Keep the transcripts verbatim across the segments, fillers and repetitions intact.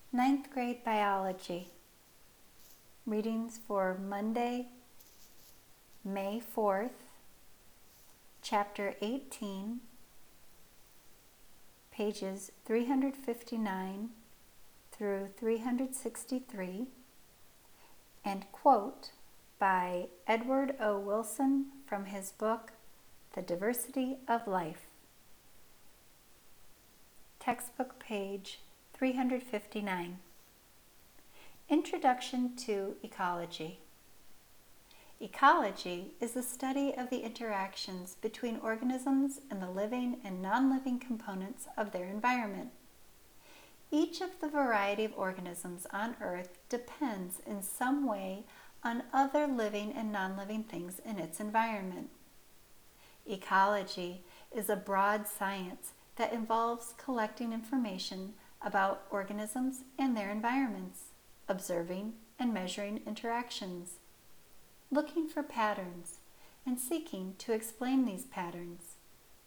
Ninth grade biology. Readings for Monday, May fourth, chapter eighteen, pages three hundred fifty-nine through three hundred sixty-three, and quote by Edward O. Wilson from his book, The Diversity of Life. Textbook page three hundred fifty-nine. Introduction to Ecology. Ecology is the study of the interactions between organisms and the living and non-living components of their environment. Each of the variety of organisms on Earth depends in some way on other living and non-living things in its environment. Ecology is a broad science that involves collecting information about organisms and their environments, observing and measuring interactions, looking for patterns, and seeking to explain these patterns.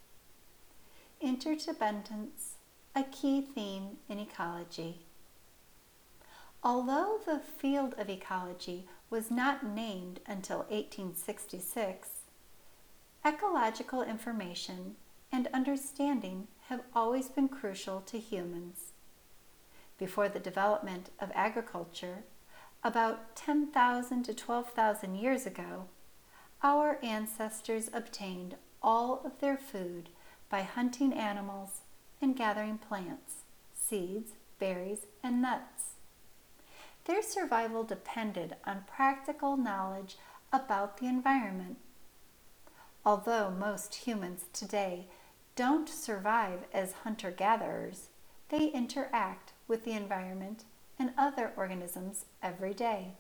Interdependence, a key theme in ecology. Although the field of ecology was not named until eighteen sixty-six, ecological information and understanding have always been crucial to humans. Before the development of agriculture, about ten thousand to twelve thousand years ago, our ancestors obtained all of their food by hunting animals and gathering plants, seeds, berries, and nuts. Their survival depended on practical knowledge about the environment. Although most humans today don't survive as hunter-gatherers, they interact with the environment and other organisms every day.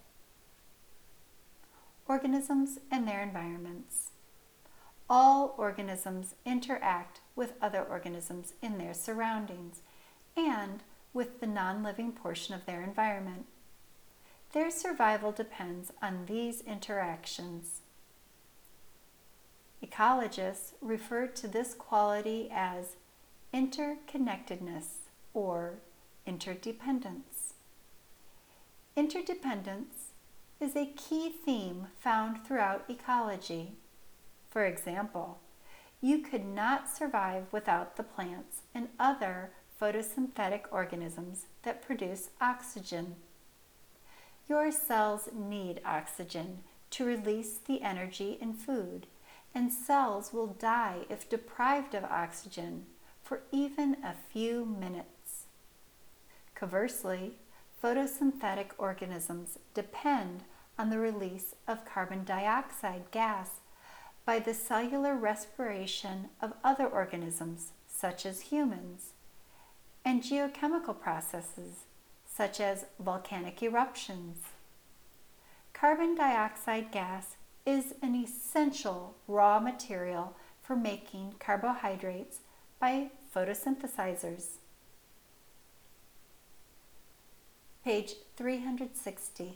Organisms and their environments. All organisms interact with other organisms in their surroundings and with the non-living portion of their environment. Their survival depends on these interactions. Ecologists refer to this quality as interconnectedness or interdependence. Interdependence is a key theme found throughout ecology. For example, you could not survive without the plants and other photosynthetic organisms that produce oxygen. Your cells need oxygen to release the energy in food, and cells will die if deprived of oxygen for even a few minutes. Conversely, photosynthetic organisms depend on the release of carbon dioxide gas by the cellular respiration of other organisms, such as humans, and geochemical processes, such as volcanic eruptions. Carbon dioxide gas is an essential raw material for making carbohydrates by photosynthesizers. Page three hundred sixty.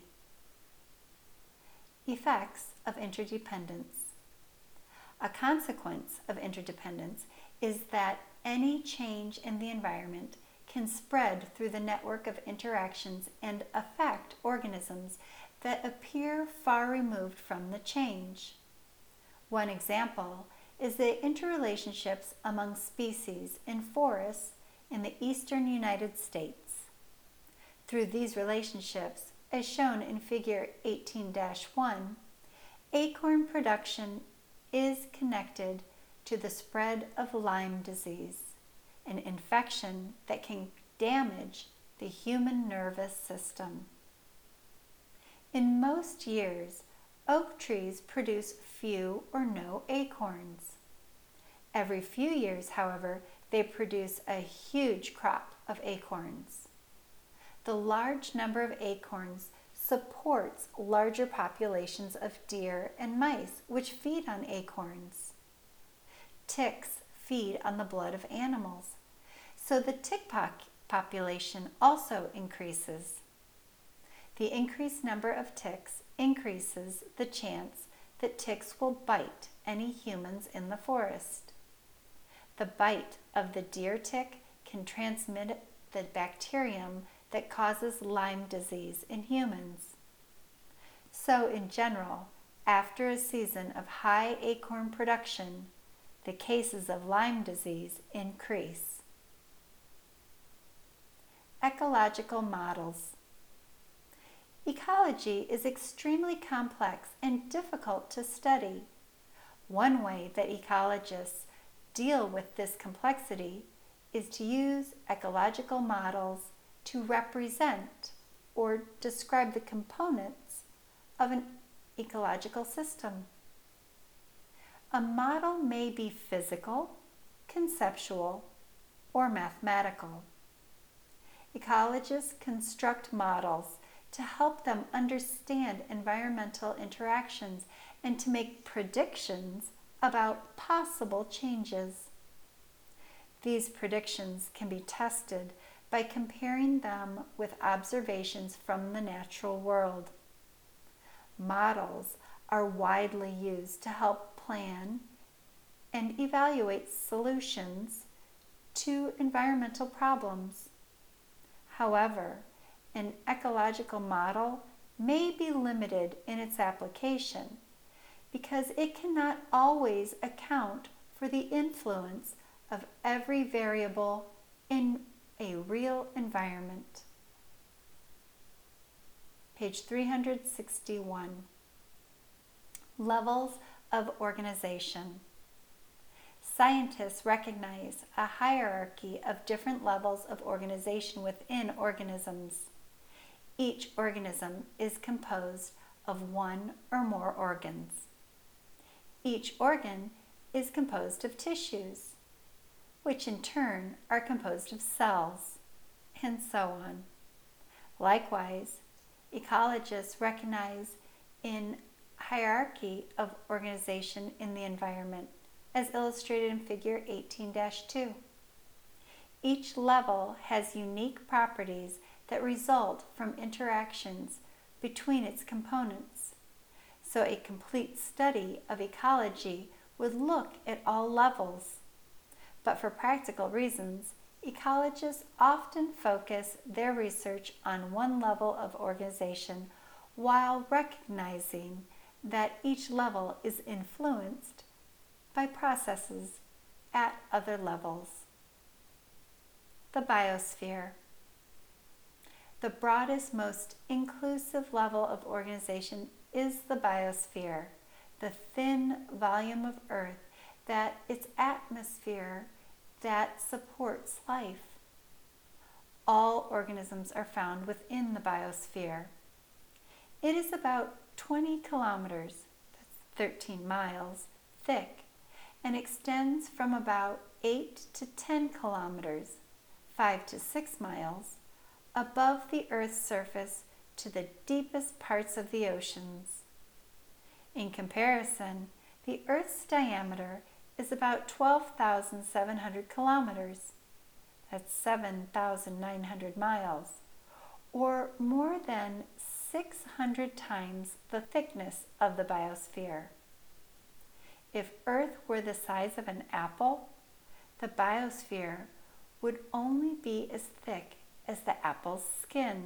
Effects of interdependence. A consequence of interdependence is that any change in the environment can spread through the network of interactions and affect organisms that appear far removed from the change. One example is the interrelationships among species in forests in the eastern United States. Through these relationships, as shown in Figure eighteen dash one, acorn production is connected to the spread of Lyme disease, an infection that can damage the human nervous system. In most years, oak trees produce few or no acorns. Every few years, however, they produce a huge crop of acorns. The large number of acorns supports larger populations of deer and mice, which feed on acorns. Ticks feed on the blood of animals, so the tick population also increases. The increased number of ticks increases the chance that ticks will bite any humans in the forest. The bite of the deer tick can transmit the bacterium that causes Lyme disease in humans. So, in general, after a season of high acorn production, the cases of Lyme disease increase. Ecological models. Ecology is extremely complex and difficult to study. One way that ecologists deal with this complexity is to use ecological models to represent or describe the components of an ecological system. A model may be physical, conceptual, or mathematical. Ecologists construct models to help them understand environmental interactions and to make predictions about possible changes. These predictions can be tested by comparing them with observations from the natural world. Models are widely used to help plan and evaluate solutions to environmental problems. However, an ecological model may be limited in its application because it cannot always account for the influence of every variable in a real environment. Page three hundred sixty-one. Levels of organization. Scientists recognize a hierarchy of different levels of organization within organisms. Each organism is composed of one or more organs. Each organ is composed of tissues, which in turn are composed of cells, and so on. Likewise, ecologists recognize in hierarchy of organization in the environment, as illustrated in figure eighteen dash two. Each level has unique properties that result from interactions between its components. So a complete study of ecology would look at all levels. But for practical reasons, ecologists often focus their research on one level of organization while recognizing that each level is influenced by processes at other levels. The biosphere. The broadest, most inclusive level of organization is the biosphere, the thin volume of Earth that its atmosphere that supports life. All organisms are found within the biosphere. It is about twenty kilometers, that's thirteen miles, thick, and extends from about eight to ten kilometers, five to six miles, above the Earth's surface to the deepest parts of the oceans. In comparison, the Earth's diameter is about twelve thousand seven hundred kilometers, that's seven thousand nine hundred miles, or more than six hundred times the thickness of the biosphere. If Earth were the size of an apple, the biosphere would only be as thick as the apple's skin.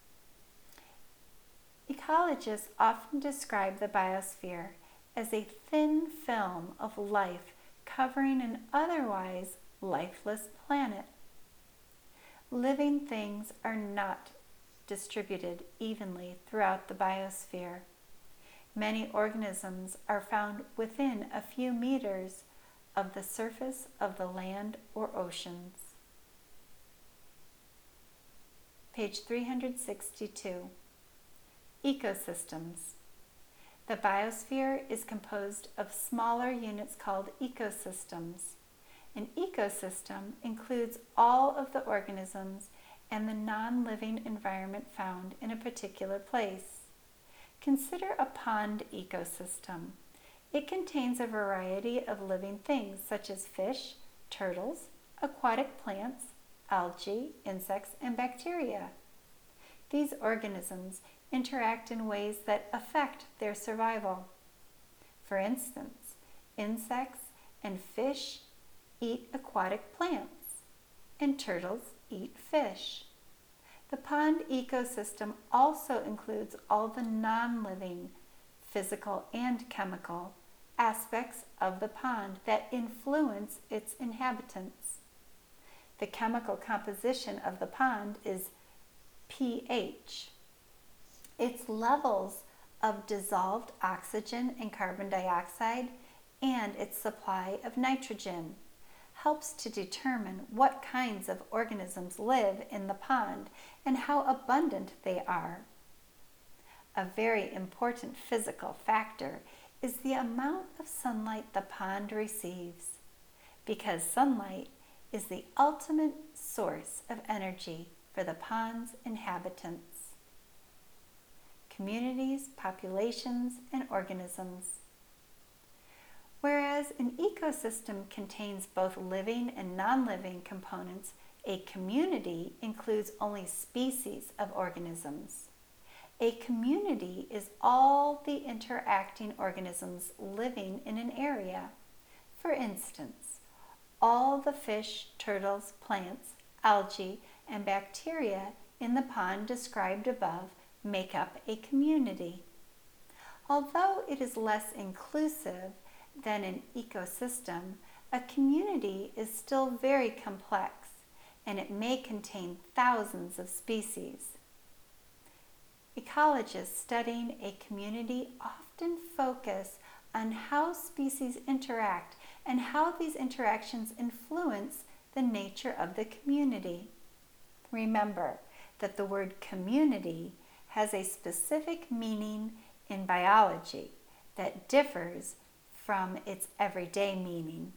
Ecologists often describe the biosphere as a thin film of life covering an otherwise lifeless planet. Living things are not distributed evenly throughout the biosphere. Many organisms are found within a few meters of the surface of the land or oceans. Page three hundred sixty-two. Ecosystems. The biosphere is composed of smaller units called ecosystems. An ecosystem includes all of the organisms and the non-living environment found in a particular place. Consider a pond ecosystem. It contains a variety of living things such as fish, turtles, aquatic plants, algae, insects, and bacteria. These organisms interact in ways that affect their survival. For instance, insects and fish eat aquatic plants, and turtles eat fish. The pond ecosystem also includes all the non-living, physical and chemical, aspects of the pond that influence its inhabitants. The chemical composition of the pond is pH. Its levels of dissolved oxygen and carbon dioxide and its supply of nitrogen helps to determine what kinds of organisms live in the pond and how abundant they are. A very important physical factor is the amount of sunlight the pond receives, because sunlight is the ultimate source of energy for the pond's inhabitants. Communities, populations, and organisms. Whereas an ecosystem contains both living and non-living components, a community includes only species of organisms. A community is all the interacting organisms living in an area. For instance, all the fish, turtles, plants, algae, and bacteria in the pond described above make up a community. Although it is less inclusive than an ecosystem, a community is still very complex, and it may contain thousands of species. Ecologists studying a community often focus on how species interact and how these interactions influence the nature of the community. Remember that the word community has a specific meaning in biology that differs from its everyday meaning.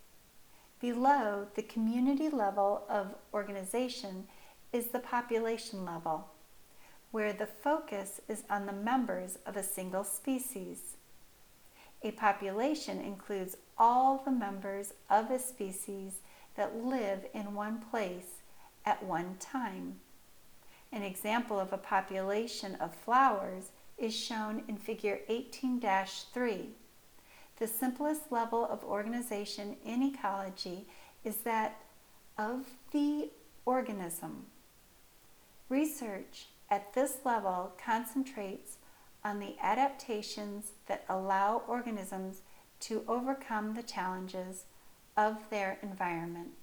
Below the community level of organization is the population level, where the focus is on the members of a single species. A population includes all the members of a species that live in one place at one time. An example of a population of flowers is shown in figure eighteen dash three. The simplest level of organization in ecology is that of the organism. Research at this level concentrates on the adaptations that allow organisms to overcome the challenges of their environment.